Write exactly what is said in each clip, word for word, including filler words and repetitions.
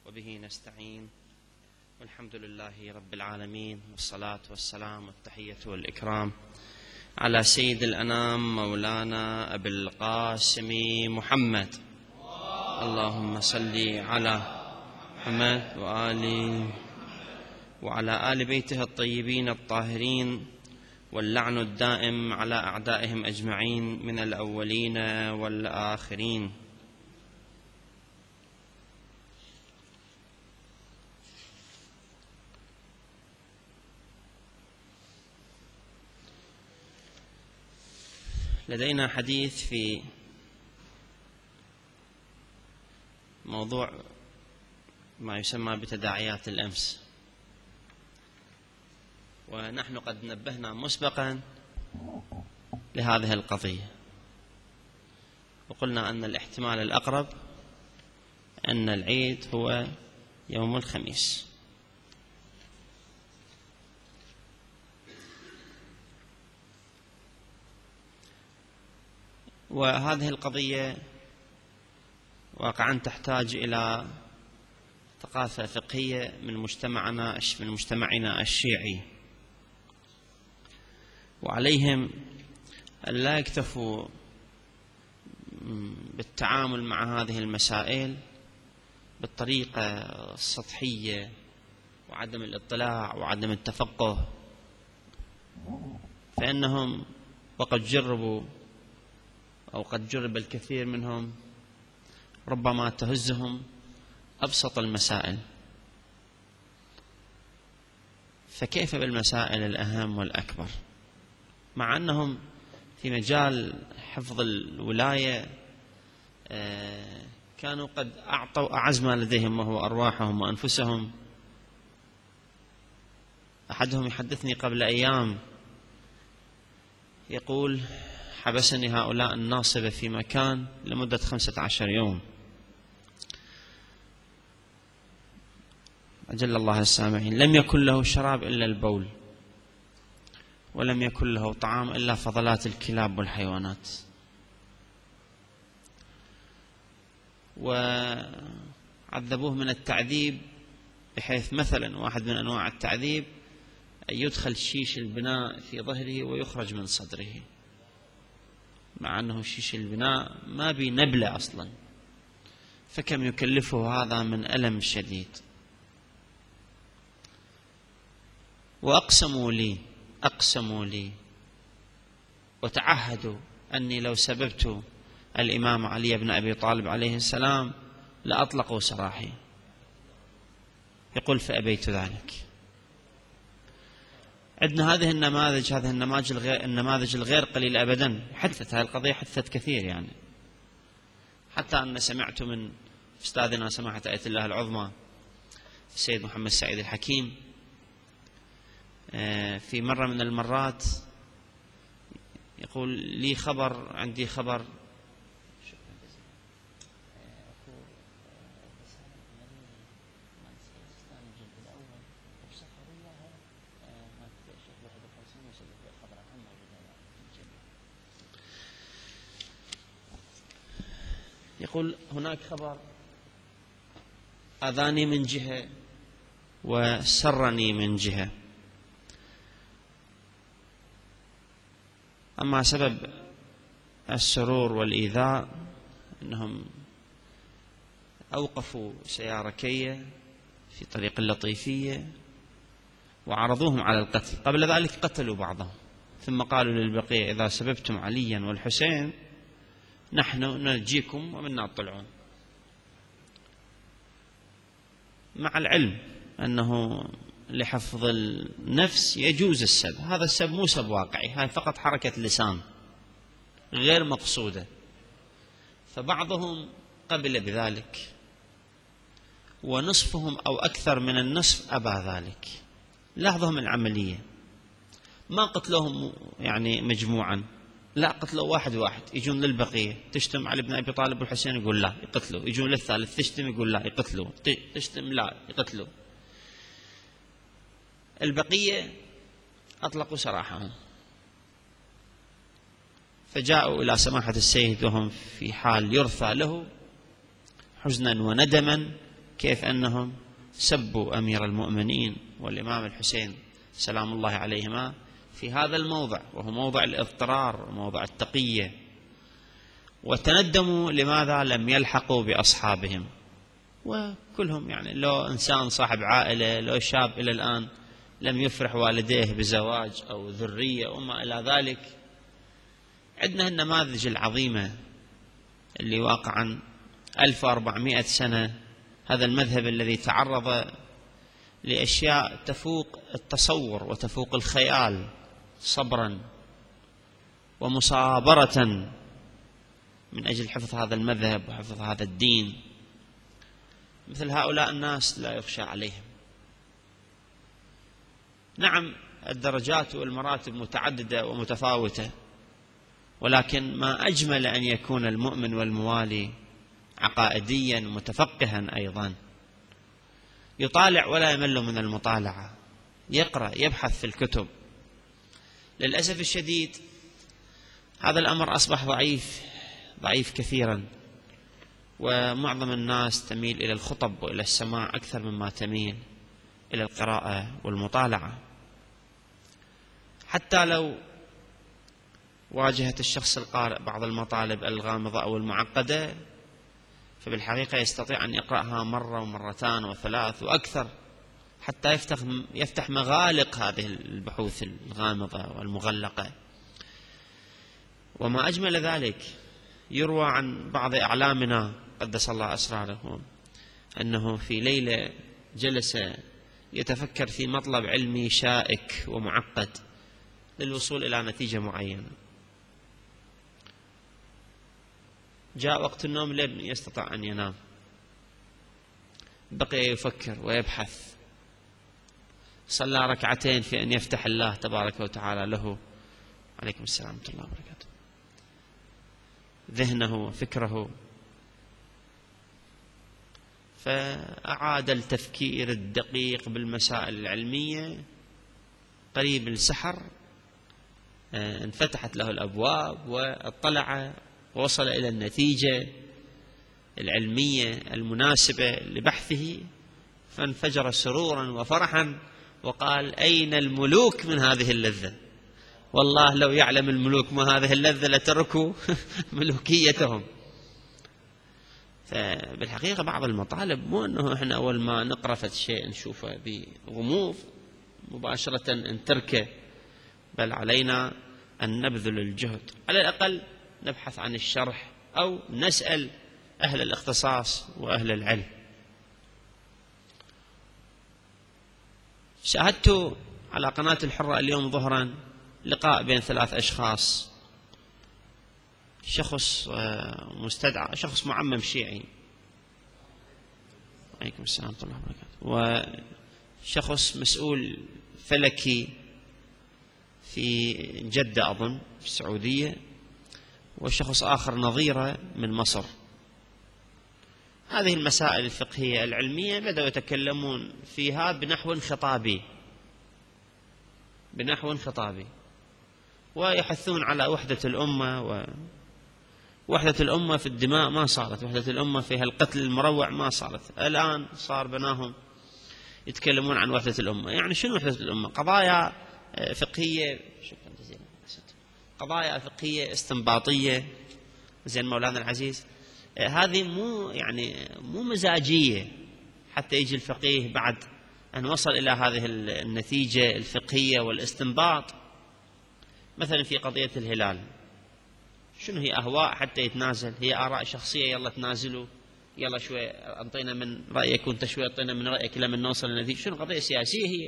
وبه نستعين، والحمد لله رب العالمين، والصلاة والسلام والتحية والإكرام على سيد الأنام مولانا أبي القاسم محمد. اللهم صل على محمد وآل وعلى آل بيته الطيبين الطاهرين، واللعن الدائم على أعدائهم أجمعين من الأولين والآخرين. لدينا حديث في موضوع ما يسمى بتداعيات الأمس، ونحن قد نبهنا مسبقا لهذه القضية، وقلنا أن الاحتمال الأقرب أن العيد هو يوم الخميس. وهذه القضية واقعا تحتاج إلى ثقافة فقهية من مجتمعنا من مجتمعنا الشيعي، وعليهم أن لا يكتفوا بالتعامل مع هذه المسائل بالطريقة السطحية وعدم الاطلاع وعدم التفقه، فإنهم وقد جربوا أو قد جرب الكثير منهم ربما تهزهم أبسط المسائل، فكيف بالمسائل الأهم والأكبر؟ مع أنهم في مجال حفظ الولاية كانوا قد أعطوا أعز ما لديهم وهو أرواحهم وأنفسهم. أحدهم يحدثني قبل أيام يقول: حبسني هؤلاء الناصبة في مكان لمدة خمسة عشر يوم، أجل الله السامعين، لم يكن له شراب إلا البول، ولم يكن له طعام إلا فضلات الكلاب والحيوانات، وعذبوه من التعذيب بحيث مثلا واحد من أنواع التعذيب أن يدخل شيش البناء في ظهره ويخرج من صدره، مع أنه شيش البناء ما بي نبلة أصلا، فكم يكلفه هذا من ألم شديد. وأقسموا لي أقسموا لي وتعهدوا أني لو سببت الإمام علي بن أبي طالب عليه السلام لأطلقوا سراحي. يقول: فأبيت ذلك. عندنا هذه النماذج هذه النماذج الغير, النماذج الغير قليل أبدا. حدثت هذه القضية حدثت كثير، يعني حتى أن سمعت من أستاذنا سماحة آية الله العظمى السيد محمد سعيد الحكيم في مرة من المرات يقول لي خبر عندي خبر يقول هناك خبر أذاني من جهة وسرني من جهة، أما سبب السرور والإيذاء أنهم أوقفوا سيارة كية في طريق اللطيفية وعرضوهم على القتل. قبل ذلك قتلوا بعضهم، ثم قالوا للبقية: إذا سببتم عليا والحسين نحن ننجيكم ومنا تطلعون، مع العلم أنه لحفظ النفس يجوز السب. هذا السب مو سب واقعي، هاي فقط حركة لسان غير مقصودة، فبعضهم قبل بذلك ونصفهم أو أكثر من النصف أبى ذلك. لاحظهم العملية، ما قتلوهم يعني مجموعا، لا، قتلوا واحد واحد. يجون للبقية تشتم علي بن أبي طالب والحسين يقول لا، يقتلوا. يجون للثالث تشتم يقول لا، يقتلوا. تشتم لا، يقتلوا. البقية أطلقوا سراحهم، فجاءوا إلى سماحة السيد وهم في حال يرثى له حزنا وندما كيف أنهم سبوا أمير المؤمنين والإمام الحسين سلام الله عليهما في هذا الموضع، وهو موضع الاضطرار وموضع التقية، وتندموا لماذا لم يلحقوا بأصحابهم. وكلهم يعني لو إنسان صاحب عائلة، لو شاب إلى الآن لم يفرح والديه بزواج أو ذرية وما إلى ذلك. عندنا النماذج العظيمة اللي واقعا ألف وأربعمائة سنة هذا المذهب الذي تعرض لأشياء تفوق التصور وتفوق الخيال صبرا ومصابرة من أجل حفظ هذا المذهب وحفظ هذا الدين. مثل هؤلاء الناس لا يخشى عليهم. نعم الدرجات والمراتب متعددة ومتفاوتة، ولكن ما أجمل أن يكون المؤمن والموالي عقائديا متفقها أيضا، يطالع ولا يمل من المطالعة، يقرأ يبحث في الكتب. للأسف الشديد هذا الأمر أصبح ضعيف ضعيف كثيرا، ومعظم الناس تميل إلى الخطب وإلى السماع أكثر مما تميل إلى القراءة والمطالعة. حتى لو واجهت الشخص القارئ بعض المطالب الغامضة أو المعقدة، فبالحقيقة يستطيع أن يقرأها مرة ومرتان وثلاث وأكثر حتى يفتح يفتح مغالق هذه البحوث الغامضة والمغلقة. وما أجمل ذلك، يروى عن بعض أعلامنا قدس الله أسرارهم أنه في ليلة جلس يتفكر في مطلب علمي شائك ومعقد للوصول إلى نتيجة معينة. جاء وقت النوم لم يستطع أن ينام، بقي يفكر ويبحث. صلى ركعتين في أن يفتح الله تبارك وتعالى له، عليكم السلام ورحمة الله وبركاته، ذهنه وفكره، فأعاد التفكير الدقيق بالمسائل العلمية. قريب السحر انفتحت له الأبواب واطلع ووصل إلى النتيجة العلمية المناسبة لبحثه، فانفجر سرورا وفرحا وقال: أين الملوك من هذه اللذة؟ والله لو يعلم الملوك ما هذه اللذة لتركوا ملوكيتهم. فبالحقيقة بعض المطالب مو أنه إحنا أول ما نقرأ فد شيء نشوفه بغموض مباشرة نتركه، بل علينا أن نبذل الجهد، على الأقل نبحث عن الشرح أو نسأل أهل الاختصاص وأهل العلم. شاهدت على قناة الحرة اليوم ظهرا لقاء بين ثلاث أشخاص، شخص مستدعى، شخص معمم شيعي، عليكم السلام ورحمة الله وبركاته، وشخص مسؤول فلكي في جدة أظن في السعودية، وشخص آخر نظيرة من مصر. هذه المسائل الفقهية العلمية بدأوا يتكلمون فيها بنحو خطابي بنحو خطابي ويحثون على وحدة الأمة. ووحدة الأمة في الدماء ما صارت، وحدة الأمة فيها القتل المروع ما صارت. الآن صار بناهم يتكلمون عن وحدة الأمة. يعني شنو وحدة الأمة؟ قضايا فقهية، شكرا جزيلا، قضايا فقهية استنباطية، زين مولانا العزيز، هذه مو يعني مو مزاجية حتى يجي الفقيه بعد أن وصل إلى هذه النتيجة الفقهية والاستنباط. مثلا في قضية الهلال، شنو هي؟ أهواء حتى يتنازل؟ هي آراء شخصية، يلا تنازلوا، يلا شوي أنطينا من رأيك وأنت شوي أنطينا من رأيك لما نوصل للنتيجة. شنو قضية سياسية؟ هي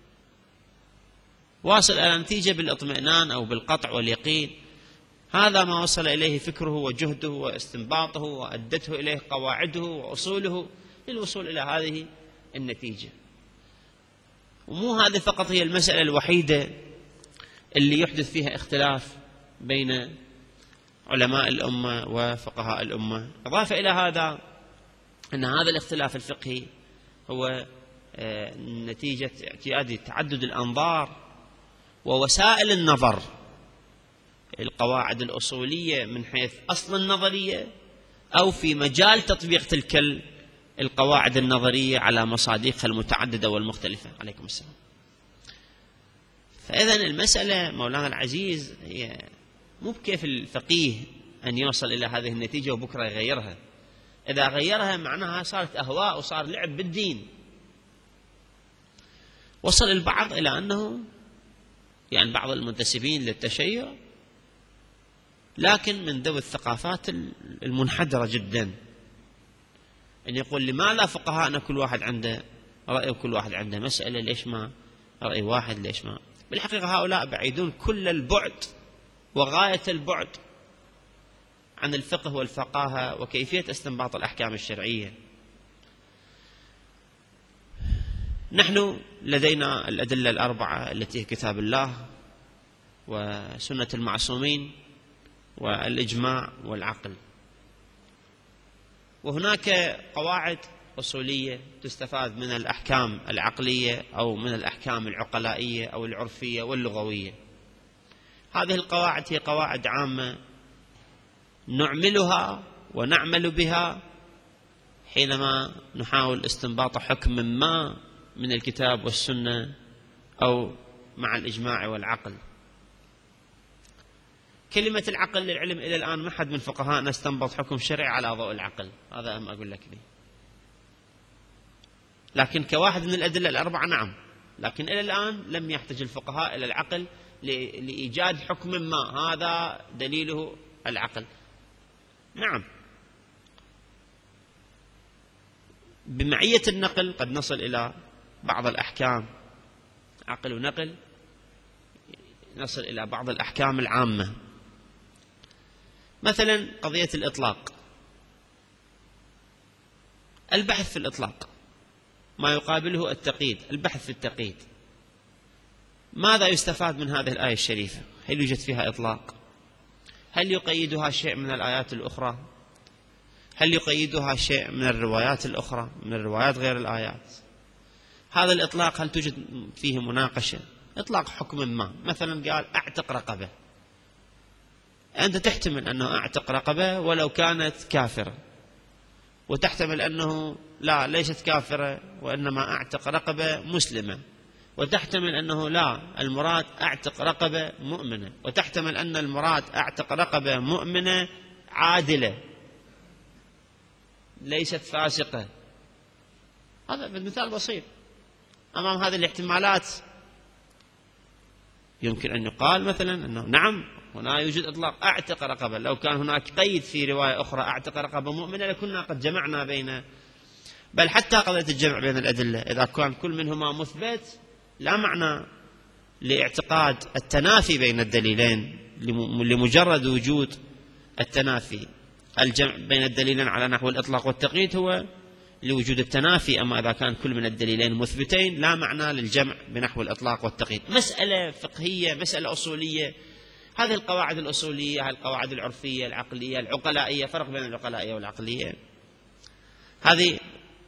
واصل إلى نتيجة بالاطمئنان أو بالقطع واليقين. هذا ما وصل إليه فكره وجهده واستنباطه وأدته إليه قواعده وأصوله للوصول إلى هذه النتيجة. ومو هذه فقط هي المسألة الوحيدة اللي يحدث فيها اختلاف بين علماء الأمة وفقهاء الأمة. إضافة إلى هذا أن هذا الاختلاف الفقهي هو نتيجة اعتياد تعدد الأنظار ووسائل النظر، القواعد الأصولية من حيث أصل النظرية، أو في مجال تطبيق تلك القواعد النظرية على مصادقها المتعددة والمختلفة. عليكم السلام. فإذا المسألة مولانا العزيز هي مو بكيف الفقيه أن يوصل إلى هذه النتيجة وبكرة يغيرها. إذا غيرها معناها صارت أهواء وصار لعب بالدين. وصل البعض إلى أنه يعني بعض المنتسبين للتشيع لكن من ذوي الثقافات المنحدرة جدا أن يقول لماذا فقهاءنا كل واحد عنده رأي وكل واحد عنده مسألة، ليش ما رأي واحد، ليش ما. بالحقيقة هؤلاء بعيدون كل البعد وغاية البعد عن الفقه والفقاهة وكيفية استنباط الأحكام الشرعية. نحن لدينا الأدلة الأربعة التي هي كتاب الله وسنة المعصومين والإجماع والعقل، وهناك قواعد أصولية تستفاد من الأحكام العقلية أو من الأحكام العقلائية أو العرفية واللغوية. هذه القواعد هي قواعد عامة نعملها ونعمل بها حينما نحاول استنباط حكم ما من الكتاب والسنة أو مع الإجماع والعقل. كلمة العقل للعلم إلى الآن ما حد من فقهاءنا استنبط حكم شرعي على ضوء العقل، هذا أهم أقول لك لي. لكن كواحد من الأدلة الأربعة نعم، لكن إلى الآن لم يحتج الفقهاء إلى العقل لإيجاد حكم ما هذا دليله العقل. نعم، بمعية النقل قد نصل إلى بعض الأحكام، عقل ونقل نصل إلى بعض الأحكام العامة. مثلا قضية الإطلاق، البحث في الإطلاق ما يقابله التقييد، البحث في التقييد. ماذا يستفاد من هذه الآية الشريفة؟ هل يوجد فيها إطلاق؟ هل يقيدها شيء من الآيات الأخرى؟ هل يقيدها شيء من الروايات الأخرى، من الروايات غير الآيات؟ هذا الإطلاق هل توجد فيه مناقشة؟ إطلاق حكم ما، مثلا قال أعتق رقبة، أنت تحتمل أنه أعتق رقبة ولو كانت كافرة، وتحتمل أنه لا ليست كافرة وإنما أعتق رقبة مسلمة، وتحتمل أنه لا المراد أعتق رقبة مؤمنة، وتحتمل أن المراد أعتق رقبة مؤمنة عادلة ليست فاسقة. هذا مثال بسيط. أمام هذه الاحتمالات يمكن أن يقال مثلا أنه نعم هنا يوجد إطلاق أعتق رقبة، لو كان هناك قيد في رواية أخرى أعتق رقبة مؤمنة لكنا قد جمعنا بين، بل حتى قضية الجمع بين الأدلة إذا كان كل منهما مثبت لا معنى لاعتقاد التنافي بين الدليلين لمجرد وجود التنافي. الجمع بين الدليلين على نحو الإطلاق والتقييد هو لوجود التنافي، أما إذا كان كل من الدليلين مثبتين لا معنى للجمع بنحو الإطلاق والتقييد. مسألة فقهية، مسألة أصولية. هذه القواعد الأصولية، هذه القواعد العرفية العقلية العقلائية، فرق بين العقلائية والعقلية، هذه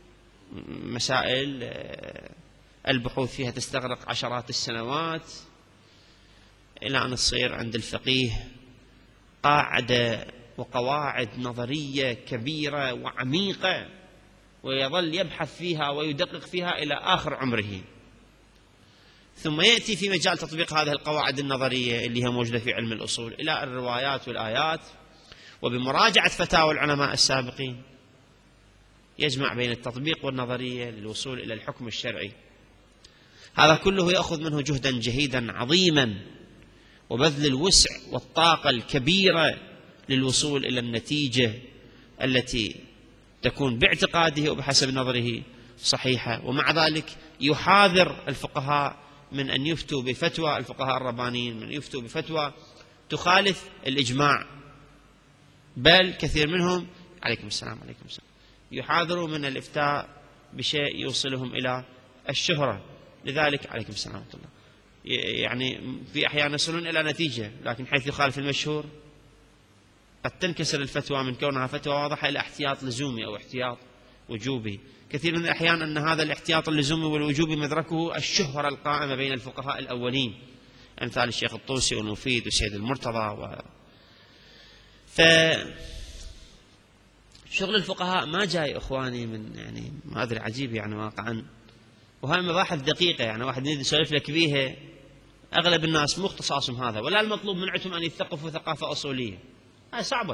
مسائل البحوث فيها تستغرق عشرات السنوات إلى أن تصير عند الفقيه قاعدة وقواعد نظرية كبيرة وعميقة ويظل يبحث فيها ويدقق فيها إلى آخر عمره، ثم يأتي في مجال تطبيق هذه القواعد النظرية اللي هي موجودة في علم الأصول إلى الروايات والآيات، وبمراجعة فتاوى العلماء السابقين يجمع بين التطبيق والنظرية للوصول إلى الحكم الشرعي. هذا كله يأخذ منه جهدا جهيدا عظيما وبذل الوسع والطاقة الكبيرة للوصول إلى النتيجة التي تكون باعتقاده وبحسب نظره صحيحة. ومع ذلك يحاذر الفقهاء من أن يفتوا بفتوى، الفقهاء الربانيين من يفتوا بفتوى تخالف الإجماع، بل كثير منهم عليكم السلام عليكم السلام يحاذروا من الإفتاء بشيء يوصلهم إلى الشهرة. لذلك عليكم السلام ورحمة الله يعني في أحيان يصلون إلى نتيجة لكن حيث يخالف المشهور قد تنكسر الفتوى من كونها فتوى واضحة إلى احتياط لزومي أو احتياط وجوبي. كثير من الأحيان أن هذا الاحتياط اللزومي والوجوبي مدركه الشهرة القائمة بين الفقهاء الأولين أمثال الشيخ الطوسي والمفيد والسيد المرتضى و... ف... شغل الفقهاء ما جاي إخواني من يعني ما أدري عجيب يعني واقعا، وهاي مباحث دقيقة يعني واحد يريد يسولف لك بيها، أغلب الناس مو اختصاصهم هذا، ولا المطلوب منعتهم أن يثقفوا ثقافة أصولية، هاي صعبة.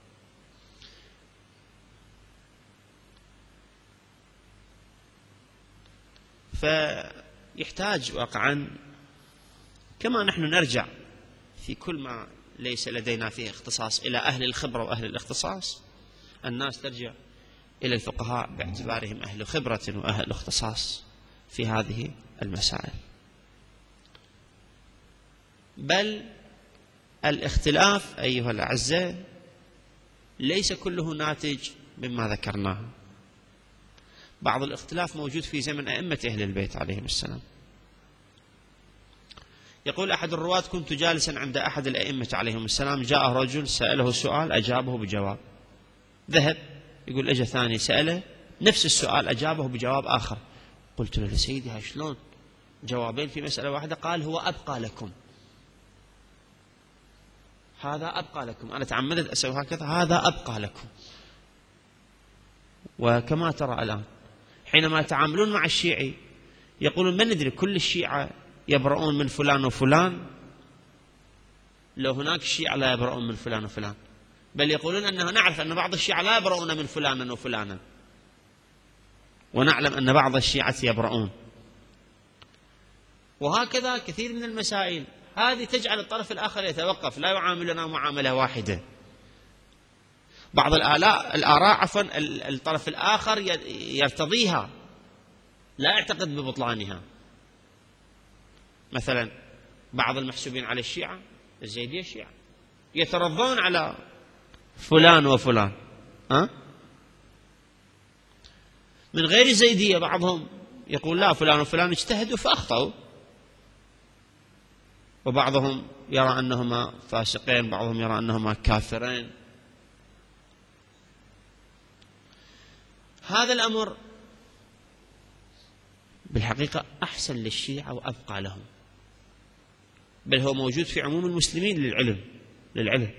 فيحتاج واقعا كما نحن نرجع في كل ما ليس لدينا فيه اختصاص إلى أهل الخبرة وأهل الاختصاص، الناس ترجع إلى الفقهاء باعتبارهم أهل خبرة وأهل اختصاص في هذه المسائل. بل الاختلاف أيها الأعزاء ليس كله ناتج مما ذكرناه، بعض الاختلاف موجود في زمن أئمة أهل البيت عليهم السلام. يقول أحد الرواة: كنت جالسا عند أحد الأئمة عليهم السلام، جاء رجل سأله سؤال أجابه بجواب، ذهب، يقول أجا ثاني سأله نفس السؤال أجابه بجواب آخر. قلت له: سيدي هاي شلون جوابين في مسألة واحدة؟ قال: هو أبقى لكم، هذا أبقى لكم، أنا تعمدت أسوي هكذا، هذا أبقى لكم. وكما ترى الآن حينما يتعاملون مع الشيعي يقولون: من ندري كل الشيعة يبرؤون من فلان وفلان، لو هناك الشيعة لا يبرؤون من فلان وفلان، بل يقولون أنه نعرف أن بعض الشيعة لا يبرؤون من فلان وفلانا، ونعلم أن بعض الشيعة يبرؤون. وهكذا كثير من المسائل هذه تجعل الطرف الآخر يتوقف، لا يعاملنا معاملة واحدة. بعض الآراء الآراء عفوا الطرف الآخر يرتضيها، لا يعتقد ببطلانها. مثلا بعض المحسوبين على الشيعة الزيدية الشيعة يترضون على فلان وفلان، ها؟ من غير الزيدية بعضهم يقول: لا، فلان وفلان اجتهدوا فأخطأوا، وبعضهم يرى أنهما فاسقين، بعضهم يرى أنهما كافرين. هذا الأمر بالحقيقة أحسن للشيعة وأبقى لهم، بل هو موجود في عموم المسلمين للعلم للعلم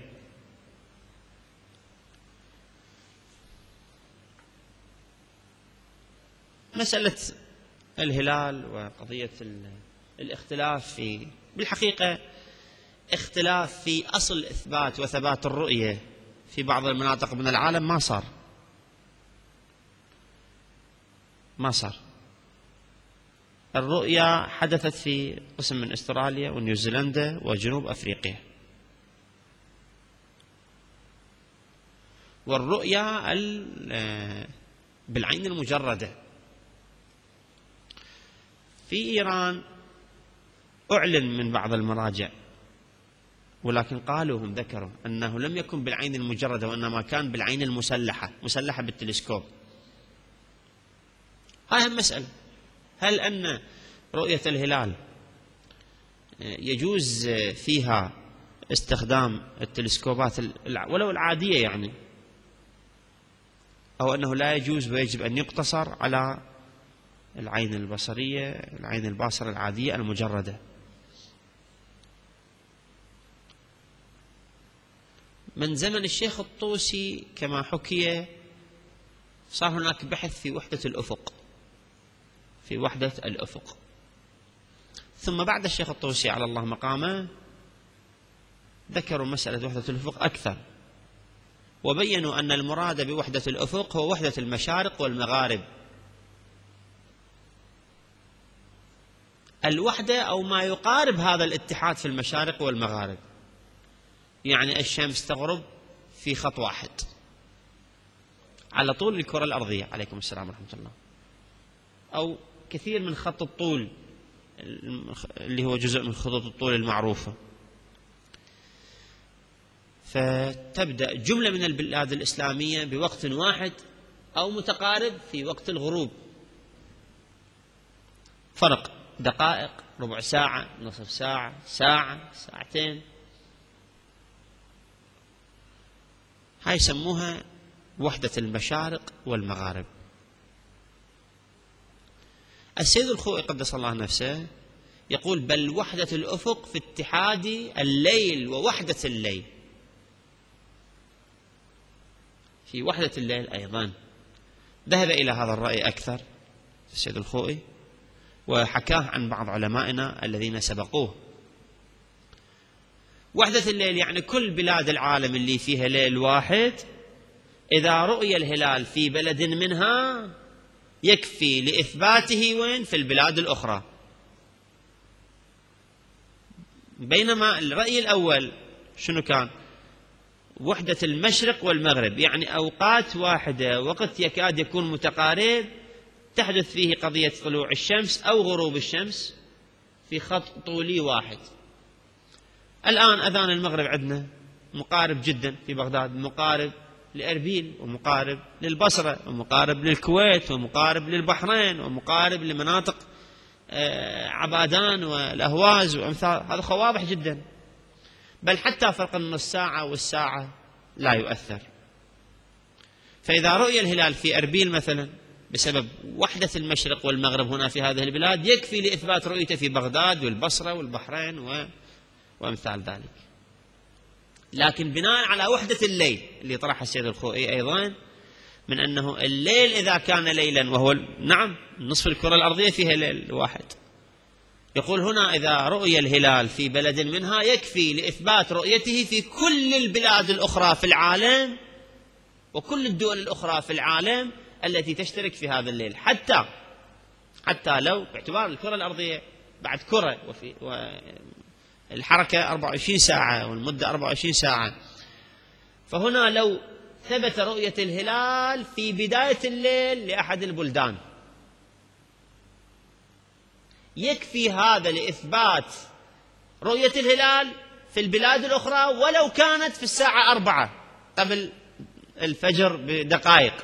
مسألة الهلال وقضية الاختلاف في بالحقيقة اختلاف في أصل إثبات وثبات الرؤية في بعض المناطق من العالم ما صار ما صار الرؤية حدثت في قسم من أستراليا ونيوزيلندا وجنوب أفريقيا، والرؤية بالعين المجردة. في إيران أعلن من بعض المراجع، ولكن قالوا هم ذكروا أنه لم يكن بالعين المجردة، وإنما كان بالعين المسلحة، مسلحة بالتلسكوب. هاي هم مسألة، هل أن رؤية الهلال يجوز فيها استخدام التلسكوبات ولو العادية يعني، أو أنه لا يجوز ويجب أن يقتصر على العين البصرية، العين الباصرة العادية المجردة؟ من زمن الشيخ الطوسي كما حكي صار هناك بحث في وحدة الأفق في وحدة الأفق ثم بعد الشيخ الطوسي على الله مقامه ذكروا مسألة وحدة الأفق أكثر، وبينوا أن المراد بوحدة الأفق هو وحدة المشارق والمغارب. الوحدة أو ما يقارب هذا الاتحاد في المشارق والمغارب، يعني الشمس تغرب في خط واحد على طول الكرة الأرضية، عليكم السلام ورحمة الله، أو كثير من خط الطول اللي هو جزء من خطوط الطول المعروفة. فتبدأ جملة من البلاد الإسلامية بوقت واحد أو متقارب في وقت الغروب، فرق دقائق، ربع ساعة، نصف ساعة، ساعة، ساعتين. هاي يسموها وحدة المشارق والمغارب. السيد الخوئي قدس الله نفسه يقول: بل وحدة الأفق في اتحاد الليل ووحدة الليل، في وحدة الليل أيضا. ذهب إلى هذا الرأي أكثر السيد الخوئي، وحكاه عن بعض علمائنا الذين سبقوه. وحدة الليل يعني كل بلاد العالم اللي فيها ليل واحد إذا رؤي الهلال في بلد منها يكفي لإثباته وين؟ في البلاد الأخرى. بينما الرأي الأول شنو كان؟ وحدة المشرق والمغرب، يعني أوقات واحدة، وقت يكاد يكون متقارب تحدث فيه قضية طلوع الشمس أو غروب الشمس في خط طولي واحد. الآن أذان المغرب عندنا مقارب جدا في بغداد، مقارب لأربيل ومقارب للبصرة ومقارب للكويت ومقارب للبحرين ومقارب لمناطق عبادان والأهواز وأمثال، هذا واضح جدا. بل حتى فرق النص ساعة والساعة لا يؤثر. فإذا رؤي الهلال في أربيل مثلا بسبب وحدة المشرق والمغرب هنا في هذه البلاد يكفي لإثبات رؤيته في بغداد والبصرة والبحرين و... وأمثال ذلك. لكن بناء على وحدة الليل اللي طرحها السيد الخوئي أيضا، من أنه الليل إذا كان ليلا وهو نعم نصف الكرة الأرضية فيها ليل واحد، يقول هنا إذا رؤي الهلال في بلد منها يكفي لإثبات رؤيته في كل البلاد الأخرى في العالم وكل الدول الأخرى في العالم التي تشترك في هذا الليل، حتى حتى لو باعتبار الكرة الأرضية بعد كرة وفي والحركة أربعة وعشرين ساعة والمدة أربعة وعشرين ساعة. فهنا لو ثبت رؤية الهلال في بداية الليل لأحد البلدان يكفي هذا لإثبات رؤية الهلال في البلاد الأخرى ولو كانت في الساعة أربعة قبل الفجر بدقائق،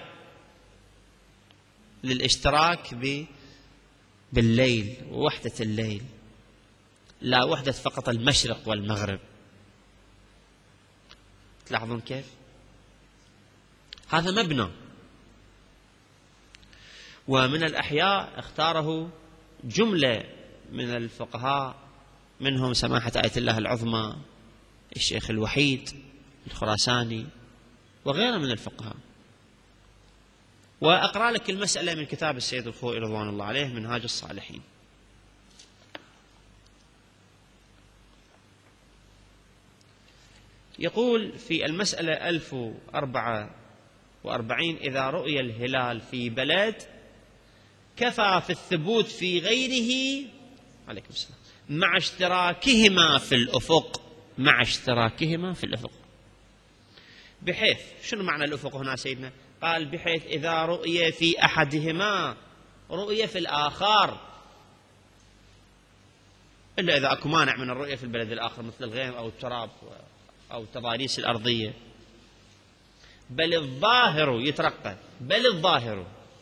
للاشتراك بالليل ووحدة الليل، لا وحدة فقط المشرق والمغرب. تلاحظون كيف؟ هذا مبنى. ومن الأحياء اختاره جملة من الفقهاء، منهم سماحة آية الله العظمى الشيخ الوحيد الخراساني وغيره من الفقهاء. وأقرأ لك المسألة من كتاب السيد الخوئي رضوان الله عليه منهاج الصالحين. يقول في المسألة ألف وأربعة وأربعين: إذا رؤي الهلال في بلد كفى في الثبوت في غيره عليكم السلام مع اشتراكهما في الأفق مع اشتراكهما في الأفق. بحيث شنو معنى الأفق هنا سيدنا؟ قال بحيث إذا رؤي في أحدهما رؤية في الآخر، إلا إذا أكو مانع من الرؤية في البلد الآخر مثل الغيم أو التراب أو التضاريس الأرضية. بل الظاهر يترقى، بل الظاهر،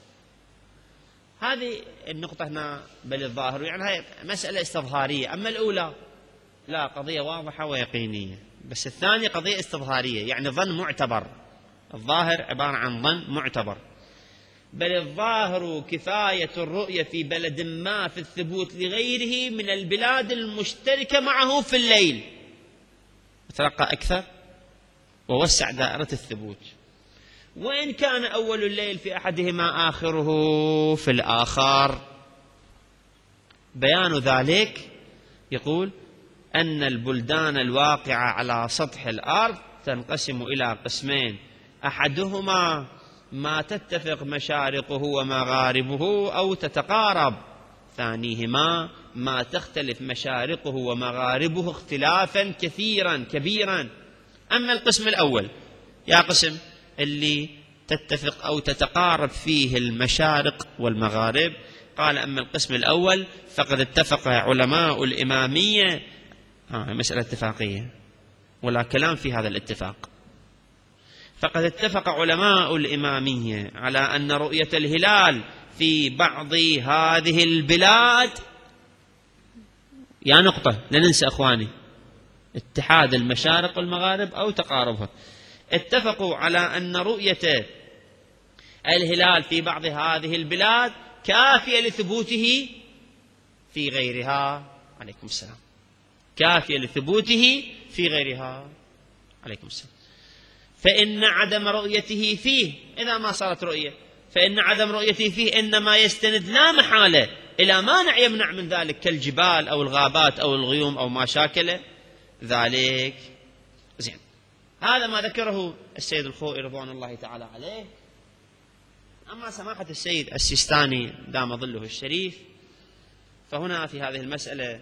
هذه النقطة هنا بل الظاهر يعني هي مسألة استظهارية. أما الأولى لا، قضية واضحة ويقينية، بس الثانية قضية استظهارية يعني ظن معتبر. الظاهر عبارة عن ظن معتبر. بل الظاهر كفاية الرؤية في بلد ما في الثبوت لغيره من البلاد المشتركة معه في الليل، ترقى أكثر ووسع دائرة الثبوت. وإن كان أول الليل في أحدهما آخره في الآخر. بيان ذلك يقول أن البلدان الواقعة على سطح الأرض تنقسم إلى قسمين: أحدهما ما تتفق مشارقه ومغاربه أو تتقارب، ثانيهما ما تختلف مشارقه ومغاربه اختلافا كثيرا كبيرا. أما القسم الأول يا قسم اللي تتفق أو تتقارب فيه المشارق والمغارب، قال أما القسم الأول فقد اتفق علماء الإمامية، آه مسألة اتفاقية ولا كلام في هذا الاتفاق، فقد اتفق علماء الإمامية على أن رؤية الهلال في بعض هذه البلاد، يا نقطة لا ننسى أخواني اتحاد المشارق والمغارب أو تقاربها، اتفقوا على أن رؤية الهلال في بعض هذه البلاد كافية لثبوته في غيرها. عليكم السلام. كافية لثبوته في غيرها. عليكم السلام. فإن عدم رؤيته فيه، إذا ما صارت رؤية فإن عدم رؤيته فيه إنما يستند لا محالة إلى مانع يمنع من ذلك كالجبال أو الغابات أو الغيوم أو ما شاكل ذلك. زين، هذا ما ذكره السيد الخوئي رضوان الله تعالى عليه. أما سماحة السيد السيستاني دام ظله الشريف فهنا في هذه المسألة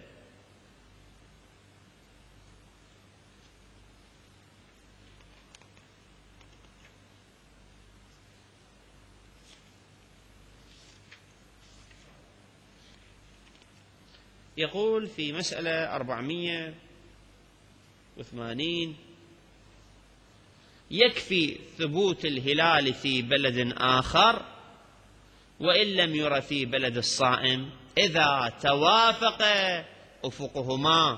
يقول في مسألة أربعمائة وثمانين: يكفي ثبوت الهلال في بلد آخر وإن لم ير في بلد الصائم إذا توافق أفقهما،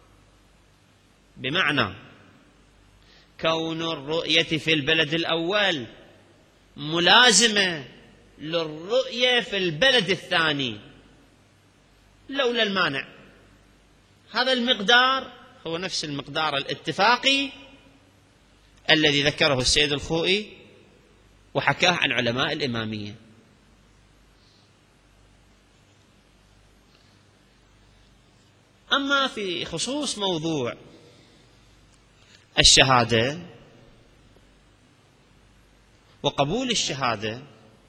بمعنى كون الرؤية في البلد الأول ملازمة للرؤية في البلد الثاني لولا المانع. هذا المقدار هو نفس المقدار الاتفاقي الذي ذكره السيد الخوئي وحكاه عن علماء الإمامية. أما في خصوص موضوع الشهادة وقبول الشهادة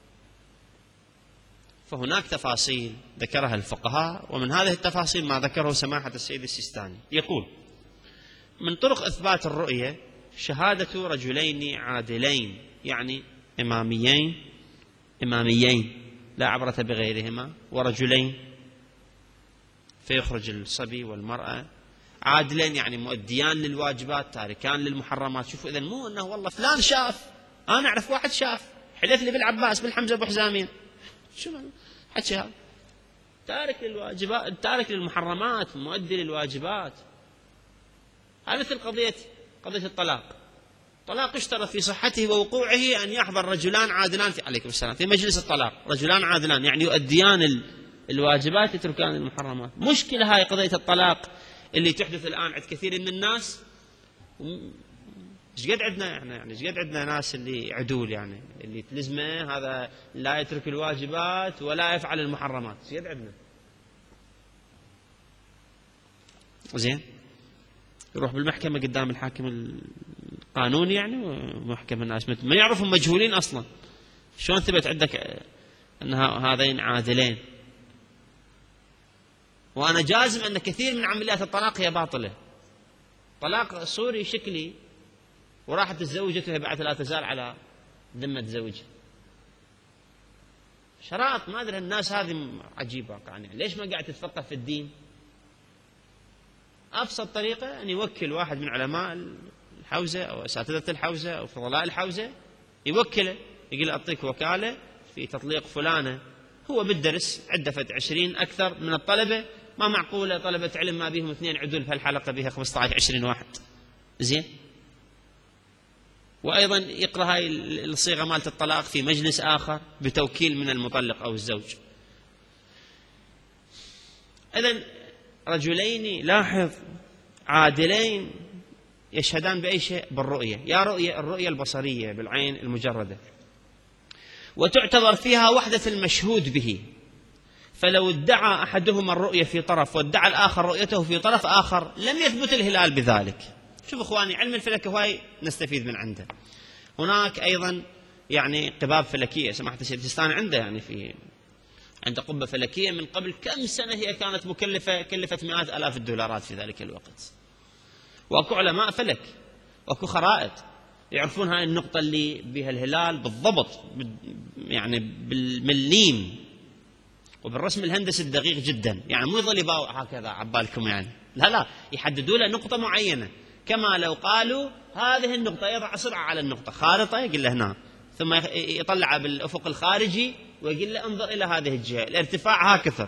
فهناك تفاصيل ذكرها الفقهاء، ومن هذه التفاصيل ما ذكره سماحة السيد السيستاني. يقول: من طرق إثبات الرؤية شهادة رجلين عادلين، يعني إماميين إماميين لا عبرة بغيرهما، ورجلين فيخرج الصبي والمرأة، عادلين يعني مؤديان للواجبات تاركان للمحرمات. شوفوا، إذن مو أنه والله فلان شاف، أنا أعرف واحد شاف حلف لي بالعباس بالحمزة أبو حزامين، شو حكي هذا؟ تارك للواجبات، تارك للمحرمات، مؤدي للواجبات. هذا مثل قضية قضية الطلاق. طلاق اشترط في صحته ووقوعه أن يحضر رجلان عادلان في عليكم السلام في مجلس الطلاق، رجلان عادلان يعني يؤديان الواجبات يتركان المحرمات. مشكلة هاي قضية الطلاق اللي تحدث الآن عند كثير من الناس. ايش قد عندنا يعني يعني ايش قد عندنا ناس اللي عدول، يعني اللي تلزمه هذا لا يترك الواجبات ولا يفعل المحرمات، ايش قد عندنا. زين، يروح بالمحكمة قدام الحاكم القانوني يعني ومحكمة الناس ما يعرفهم مجهولين أصلا. شلون ثبت عندك أن هذين عادلين؟ وأنا جازم أن كثير من عمليات الطلاق هي باطلة. طلاق سوري شكلي وراحت تزوجته بعد لا تزال على ذمة زوجها. شرائط ما أدري الناس هذه عجيبة يعني. ليش ما قاعد تتفقه في الدين؟ أبسط طريقة أن يوكل واحد من علماء الحوزة أو أساتذة الحوزة أو فضلاء الحوزة، يوكله يقول أعطيك وكالة في تطليق فلانة، هو بالدرس عنده فد عشرين أكثر من الطلبة، ما معقولة طلبة علم ما بيهم اثنين عدول في الحلقة بها خمسة عشر عشرين واحد. زين، وأيضا يقرأ هاي الصيغة مالت الطلاق في مجلس آخر بتوكيل من المطلق أو الزوج. إذن رجلين لاحظ عادلين يشهدان بأي شيء؟ بالرؤية. يا رؤية الرؤية البصرية بالعين المجردة، وتعتبر فيها وحدة المشهود به. فلو ادعى أحدهما الرؤية في طرف وادعى الآخر رؤيته في طرف آخر لم يثبت الهلال بذلك. شوف إخواني، علم الفلك هواي نستفيد من عنده. هناك أيضا يعني قباب فلكية سماحة السيد السيستاني عنده، يعني في عنده قبة فلكية من قبل كم سنة هي كانت مكلفة كلفت مئات آلاف الدولارات في ذلك الوقت. وأكو علماء فلك وأكو خرائط يعرفون هاي النقطة اللي بها الهلال بالضبط، يعني بالمليم وبالرسم الهندسي الدقيق جدا. يعني مو يظل يباوع هكذا عبالكم يعني، لا لا، يحددوا له نقطة معينة. كما لو قالوا هذه النقطة، يضع أصبعه على النقطة، خارطة يقول له هنا، ثم يطلع بالأفق الخارجي ويقول له انظر إلى هذه الجهة، الارتفاع هكثر.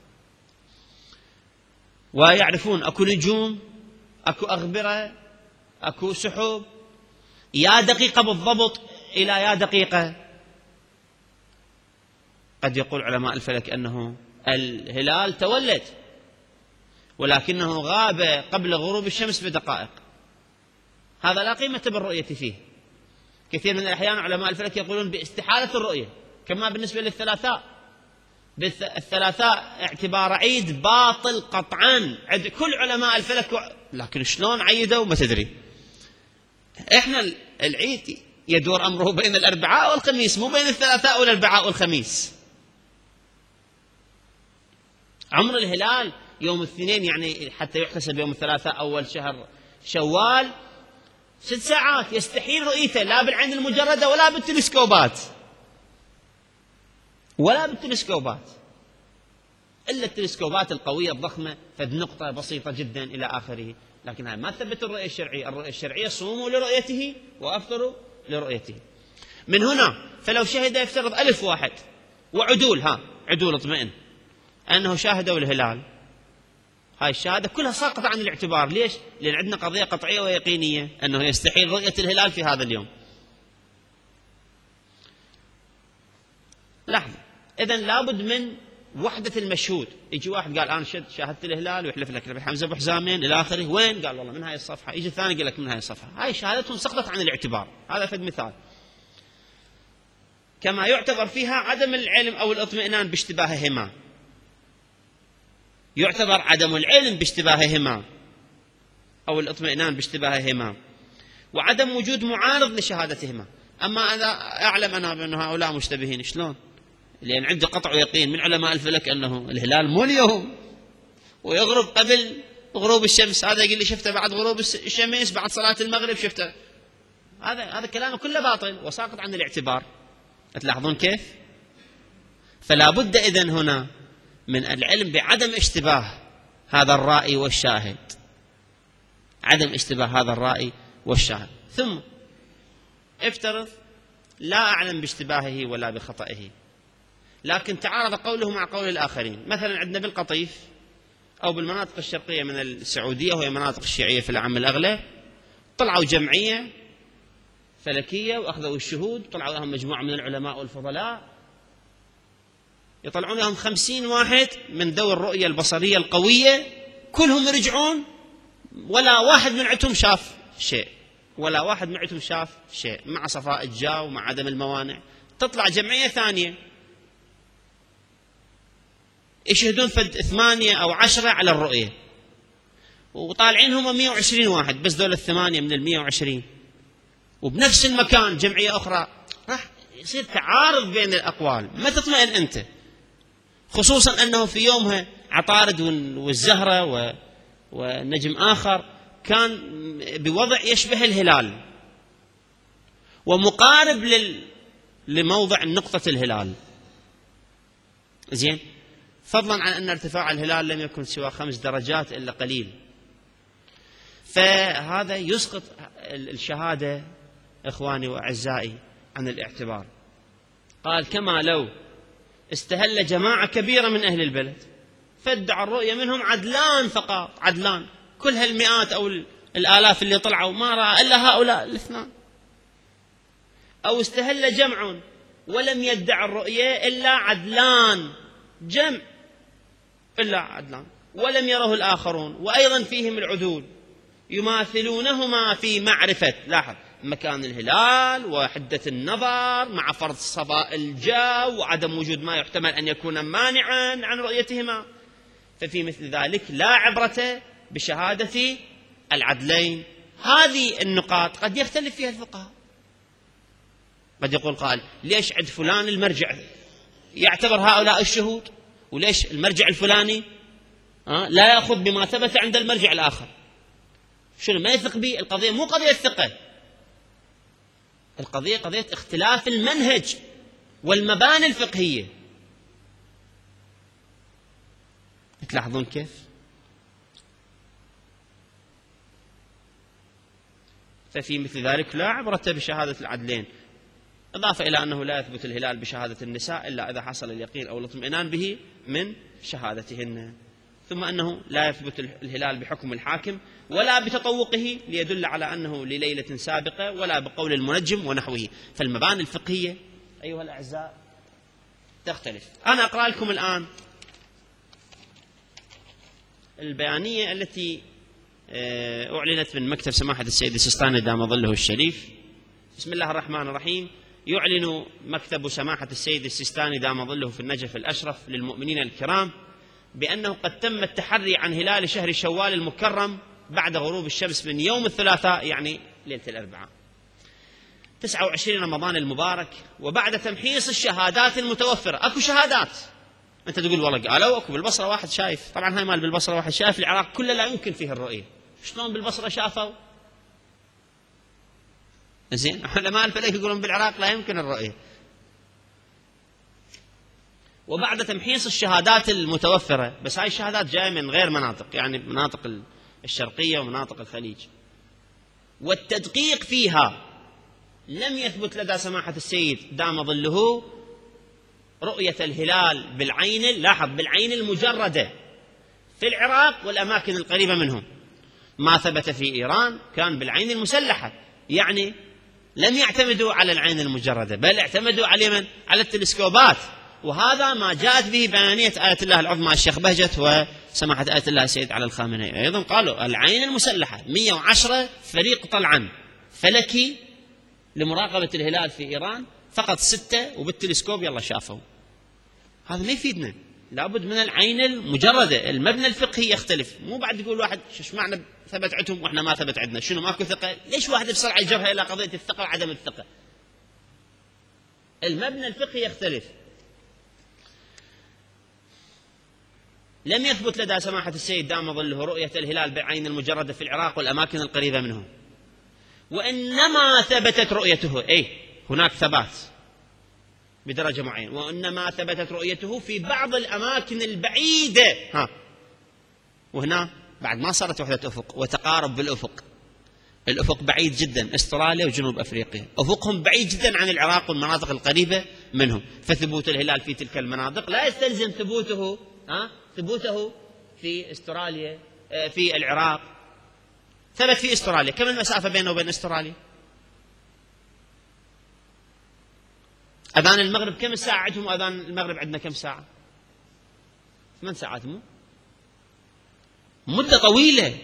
ويعرفون أكو نجوم، أكو أغبرة، أكو سحب، يا دقيقة بالضبط إلى يا دقيقة. قد يقول علماء الفلك أنه الهلال تولد ولكنه غاب قبل غروب الشمس بدقائق، هذا لا قيمة بالرؤية فيه، كثير من الأحيان علماء الفلك يقولون باستحالة الرؤية، كما بالنسبة للثلاثاء. الثلاثاء اعتبار عيد باطل قطعا عند كل علماء الفلك و... لكن شلون عيدوا ما تدري. احنا العيد يدور أمره بين الأربعاء والخميس، مو بين الثلاثاء والأربعاء والخميس. عمر الهلال يوم الاثنين، يعني حتى يحتسب يوم الثلاثاء أول شهر شوال ست ساعات، يستحيل رؤيته لا بالعين المجردة ولا بالتلسكوبات ولا بالتلسكوبات إلا التلسكوبات القوية الضخمة، فد نقطة بسيطة جدا إلى آخره. لكن هاي ما تثبت الرؤية الشرعية. الرؤية الشرعية صوموا لرؤيته وأفطروا لرؤيته. من هنا فلو شهد يفترض ألف واحد وعدول، ها عدول اطمئن أنه شاهدوا الهلال، هاي الشهادة كلها ساقطة عن الاعتبار. ليش؟ لأن عندنا قضية قطعية ويقينية أنه يستحيل رؤية الهلال في هذا اليوم. لحظة، إذن لابد من وحدة المشهود. يجي واحد قال أنا شاهدت الهلال ويحلف لك حمزة أبو حزامين إلى آخره، وين؟ قال والله من هاي الصفحة. يجي الثاني يقول لك من هاي الصفحة. هاي شهادتهم سقطت عن الاعتبار. هذا فد مثال. كما يعتبر فيها عدم العلم أو الاطمئنان باشتباههما، يعتبر عدم العلم باشتباههما أو الاطمئنان باشتباههما وعدم وجود معارض لشهادتهما. أما أنا أعلم أنا بأن هؤلاء مشتبهين، شلون؟ لأن عندي قطع ويقين من علماء الفلك أنه الهلال مو اليوم ويغرب قبل غروب الشمس. هذا يقول لي شفته بعد غروب الشمس بعد صلاة المغرب شفته. هذا هذا كلامه كله باطل وساقط عن الاعتبار. تلاحظون كيف؟ فلا بد إذن هنا من العلم بعدم اشتباه هذا الرائي والشاهد، عدم اشتباه هذا الرائي والشاهد. ثم افترض لا أعلم باشتباهه ولا بخطئه، لكن تعارض قوله مع قول الآخرين. مثلا عندنا بالقطيف أو بالمناطق الشرقية من السعودية وهي مناطق الشيعية في العام الأغلب، طلعوا جمعية فلكية وأخذوا الشهود، طلعوا لهم مجموعة من العلماء والفضلاء، يطلعون لهم خمسين واحد من ذوي الرؤية البصرية القوية، كلهم يرجعون ولا واحد من عندهم شاف شيء، ولا واحد من عندهم شاف شيء، مع صفاء الجو ومع عدم الموانع. تطلع جمعية ثانية يشهدون فد ثمانية أو عشرة على الرؤية، وطالعين هم مئة وعشرين واحد، بس دول الثمانية من المئة وعشرين، وبنفس المكان جمعية أخرى. راح يصير تعارض بين الأقوال، ما تطمئن أنت، خصوصا أنه في يومها عطارد والزهرة ونجم آخر كان بوضع يشبه الهلال ومقارب لل... لموضع نقطة الهلال. زين، فضلا عن أن ارتفاع الهلال لم يكن سوى خمس درجات إلا قليل. فهذا يسقط الشهادة إخواني وأعزائي عن الاعتبار. قال كما لو استهل جماعة كبيرة من أهل البلد فادعى الرؤية منهم عدلان فقط، عدلان، كل هالمئات أو الآلاف اللي طلعوا ما رأى إلا هؤلاء الاثنان. أو استهل جمع ولم يدع الرؤية إلا عدلان، جمع إلا عدلان، ولم يره الآخرون، وأيضا فيهم العدول يماثلونهما في معرفة، لاحظ، مكان الهلال وحدة النظر مع فرض صفاء الجو وعدم وجود ما يحتمل أن يكون مانعا عن رؤيتهما. ففي مثل ذلك لا عبرة بشهادة العدلين. هذه النقاط قد يختلف فيها الفقهاء. قد يقول قائل ليش عند فلان المرجع يعتبر هؤلاء الشهود وليش المرجع الفلاني لا يأخذ بما ثبت عند المرجع الآخر؟ شنو ما يثق به؟ القضية مو قضية ثقة، القضية قضية اختلاف المنهج والمباني الفقهية. تلاحظون كيف؟ ففي مثل ذلك لا عبرة بشهادة العدلين، إضافة إلى أنه لا يثبت الهلال بشهادة النساء إلا إذا حصل اليقين أو الاطمئنان به من شهادتهن. ثم أنه لا يثبت الهلال بحكم الحاكم ولا بتطوقه ليدل على أنه لليلة سابقة ولا بقول المنجم ونحوه. فالمباني الفقهية أيها الأعزاء تختلف. أنا أقرأ لكم الآن البيانية التي أعلنت من مكتب سماحة السيد السيستاني دام ظله الشريف بسم الله الرحمن الرحيم. يعلن مكتب سماحة السيد السيستاني دام ظله في النجف الأشرف للمؤمنين الكرام بأنه قد تم التحري عن هلال شهر شوال المكرم بعد غروب الشمس من يوم الثلاثاء، يعني ليلة الأربعاء تسعة وعشرين رمضان المبارك، وبعد تمحيص الشهادات المتوفرة. أكو شهادات، أنت تقول والله قالوا أكو بالبصرة واحد شايف، طبعا هاي مال بالبصرة واحد شايف، العراق كله لا يمكن فيه الرؤية. شلون بالبصرة شافوا؟ زين علماء الفلك يقولون بالعراق لا يمكن الرؤية. وبعد تمحيص الشهادات المتوفرة، بس هاي الشهادات جاية من غير مناطق، يعني مناطق الشرقية ومناطق الخليج، والتدقيق فيها، لم يثبت لدى سماحة السيد دام ظله رؤية الهلال بالعين، لاحظ بالعين المجردة في العراق والأماكن القريبة منهم. ما ثبت في إيران كان بالعين المسلحة، يعني لم يعتمدوا على العين المجردة، بل اعتمدوا على من؟ على التلسكوبات. وهذا ما جاءت به بيانية آية الله العظمى الشيخ بهجت وسماحة آية الله السيد على الخامنئي أيضا، قالوا العين المسلحة مئة وعشرة فريق طلعا فلكي لمراقبة الهلال في إيران، فقط ستة وبالتلسكوب يلا شافوا. هذا ما يفيدنا، لابد من العين المجردة. المبنى الفقهي يختلف، مو بعد يقول واحد شو معنى ثبت عندهم واحنا ما ثبت عندنا، شنو ماكو ثقة؟ ليش واحد بسرعة يجرها إلى قضية الثقة وعدم الثقة؟ المبنى الفقهي يختلف. لم يثبت لدى سماحة السيد دام ظله رؤية الهلال بالعين المجردة في العراق والأماكن القريبة منه، وإنما ثبتت رؤيته، أي هناك ثبات بدرجة معينة، وإنما ثبتت رؤيته في بعض الأماكن البعيدة. ها، وهنا بعد ما صارت وحدة أفق وتقارب بالأفق، الأفق بعيد جدا، استراليا وجنوب أفريقيا أفقهم بعيد جدا عن العراق والمناطق القريبة منهم، فثبوت الهلال في تلك المناطق لا يستلزم ثبوته ها ثبوته في استراليا، في العراق. ثبت في استراليا، كم المسافة بينه وبين استراليا؟ أذان المغرب كم الساعة عندهم وأذان المغرب عندنا كم ساعة؟ ثمان ساعات، مو مدة طويلة.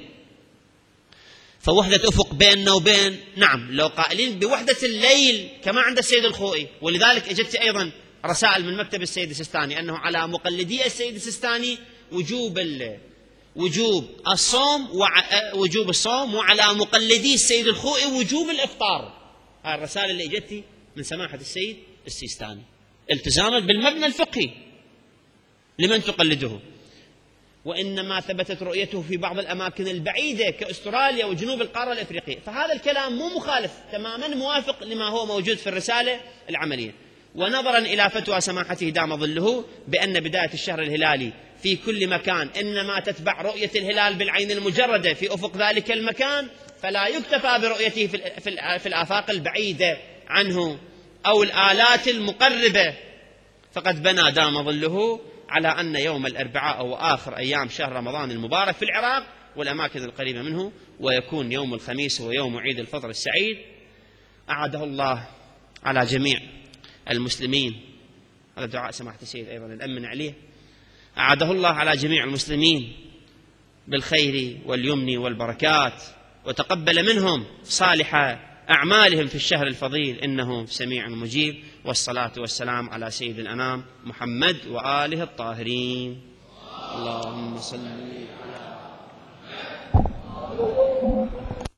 فوحدة أفق بيننا وبين، نعم لو قائلين بوحدة الليل كما عند السيد الخوئي، ولذلك اجت أيضا رسائل من مكتب السيد السيستاني أنه على مقلدي السيد السيستاني وجوب وجوب الصوم وجوب الصوم، وعلى مقلدي السيد الخوئي وجوب الإفطار. هذه الرسالة اللي اجتي من سماحة السيد السيستاني التزاما بالمبنى الفقهي لمن تقلده. وإنما ثبتت رؤيته في بعض الأماكن البعيدة كأستراليا وجنوب القارة الإفريقية. فهذا الكلام مو مخالف، تماما موافق لما هو موجود في الرسالة العملية. ونظرا إلى فتوى سماحته دام ظله بأن بداية الشهر الهلالي في كل مكان إنما تتبع رؤية الهلال بالعين المجردة في أفق ذلك المكان، فلا يكتفى برؤيته في الآفاق البعيدة عنه أو الآلات المقربة، فقد بنى دام ظله على أن يوم الأربعاء أو آخر أيام شهر رمضان المبارك في العراق والأماكن القريبة منه، ويكون يوم الخميس هو يوم عيد الفطر السعيد. أعاده الله على جميع المسلمين، هذا دعاء سماحة السيد أيضا الأمن عليه، أعاده الله على جميع المسلمين بالخير واليمن والبركات، وتقبل منهم صالح أعمالهم في الشهر الفضيل، إنه سميع مجيب. والصلاة والسلام على سيد الأنام محمد وآله الطاهرين. اللهم صل على